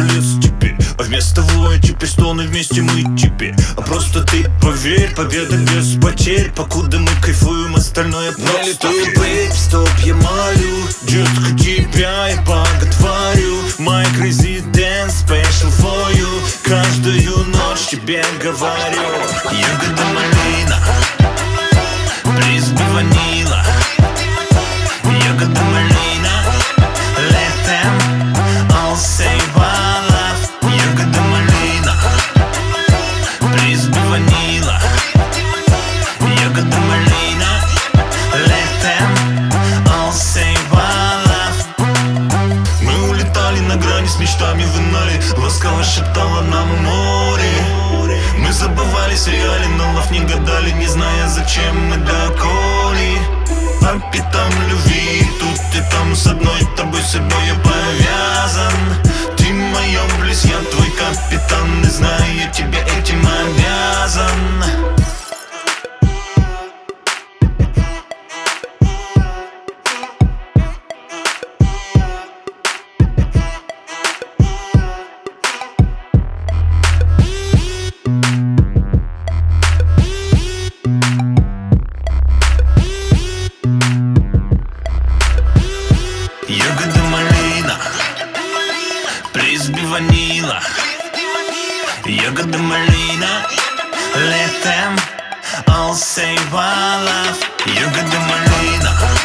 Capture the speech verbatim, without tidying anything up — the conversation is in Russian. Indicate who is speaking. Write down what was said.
Speaker 1: лес теперь, а вместо воя теперь стоны, вместе мы теперь. А просто ты поверь, победа без потерь. Покуда мы кайфуем, остальное просто.
Speaker 2: Налитую, бейб, стоп, я молю.
Speaker 1: Детка, тебя я боготворю. My crazy dance special for you. Каждую ночь тебе говорю. Ягода малина, призби ванила. Ягода малина, let them all say one love. Ягода малина, призби ванила. Ягода малина, let them all say one love. Мы улетали на грани с мечтами в инале. Ласково шептало нам море. Мы забывались в реале, но лав не гадали, не зная, зачем мы доколи. По пятам любви, тут и там, с одной тобой собой я повязан. Ты в моем близ, я твой капитан, и знаю, я тебе этим обязан. Ягода малина, призби ванила. Ягода малина, let them all say one love. Ягода малина.